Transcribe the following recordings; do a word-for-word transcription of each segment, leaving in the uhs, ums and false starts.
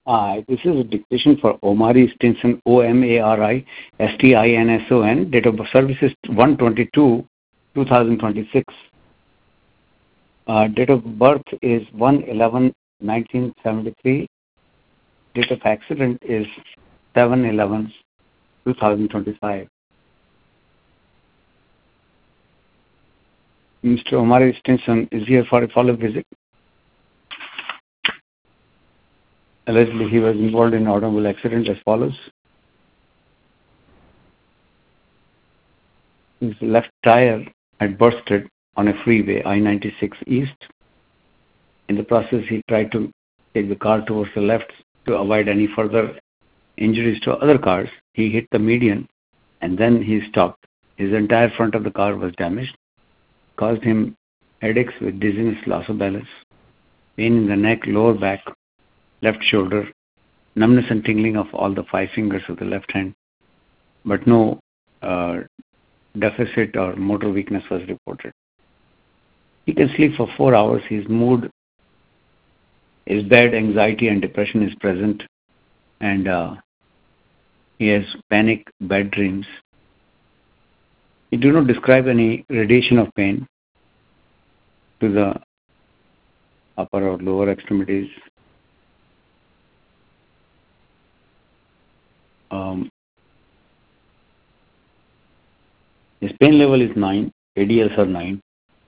Uh, this is a dictation for Omari Stinson, O M A R I S T I N S O N. Date of service is one twenty-two two thousand twenty-six. Uh, date of birth is one eleven nineteen seventy-three. Date of accident is seven eleven two thousand twenty-five. Mister Omari Stinson is here for a follow-up visit. Allegedly, he was involved in an automobile accident as follows. His left tire had bursted on a freeway, I ninety-six East. In the process, he tried to take the car towards the left to avoid any further injuries to other cars. He hit the median and then he stopped. His entire front of the car was damaged, caused him headaches with dizziness, loss of balance, pain in the neck, lower back, left shoulder, numbness and tingling of all the five fingers of the left hand, but no uh, deficit or motor weakness was reported. He can sleep for four hours. His mood is bad, anxiety and depression is present, and uh, he has panic, bad dreams. He do not describe any radiation of pain to the upper or lower extremities. Um, his pain level is nine, A D Ls are nine.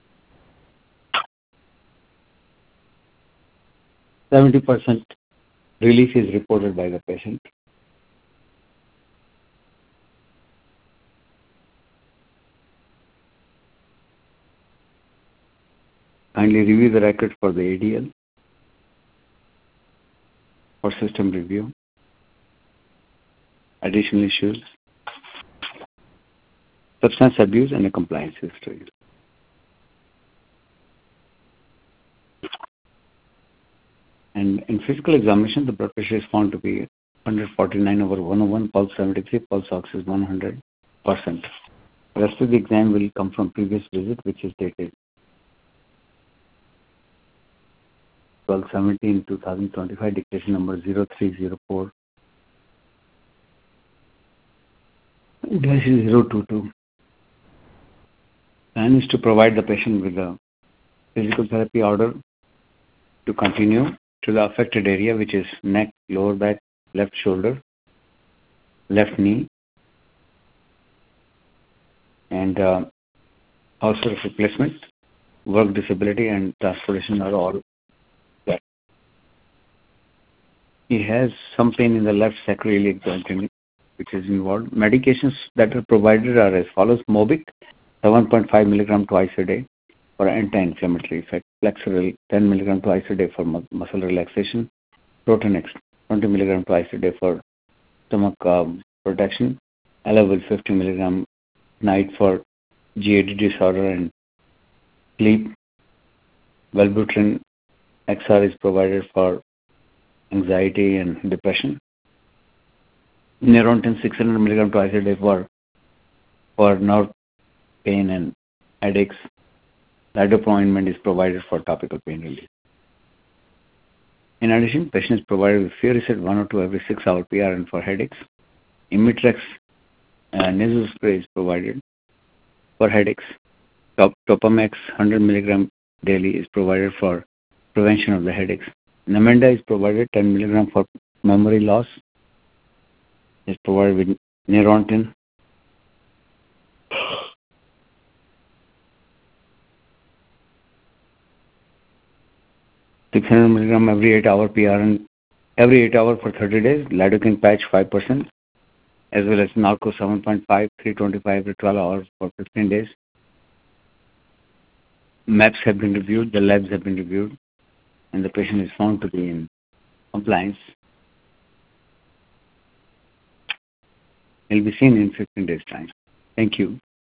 seventy percent relief is reported by the patient. Kindly review the record for the A D L for system review. Additional issues, substance abuse and a compliance history. And in physical examination, the blood pressure is found to be one forty-nine over one oh one, pulse seventy-three, pulse ox is one hundred percent. The rest of the exam will come from previous visit, which is dated twelve seventeen twenty twenty-five, dictation number zero three zero four dash zero two two. Plan is to provide the patient with a physical therapy order to continue to the affected area, which is neck, lower back, left shoulder, left knee, and uh, house replacement, work disability, and transportation are all there. He has some pain in the left sacroiliac joint, which is involved. Medications that are provided are as follows: Mobic, seven point five milligram twice a day for anti-inflammatory effect. Flexeril, ten milligram twice a day for mu- muscle relaxation. Protonex, twenty milligram twice a day for stomach um, protection. Elavil, fifty milligram night for G A D disorder and sleep. Wellbutrin X R is provided for anxiety and depression. Neurontin, six hundred milligram twice a day for for nerve pain and headaches. Lidocaine ointment is provided for topical pain relief. In addition, patient is provided with Furiset one or two every six hour P R N for headaches. Imitrex uh, nasal spray is provided for headaches. Top, Topamax one hundred milligram daily is provided for prevention of the headaches. Namenda is provided ten milligram for memory loss. Is provided with Neurontin. six hundred milligram every eight hour P R N, every eight hour for thirty days. Lidocaine patch five percent, as well as Narco seven point five, three twenty-five every twelve hours for fifteen days. Maps have been reviewed, the labs have been reviewed, and the patient is found to be in compliance. He'll be seen in fifteen days' time. Thank you.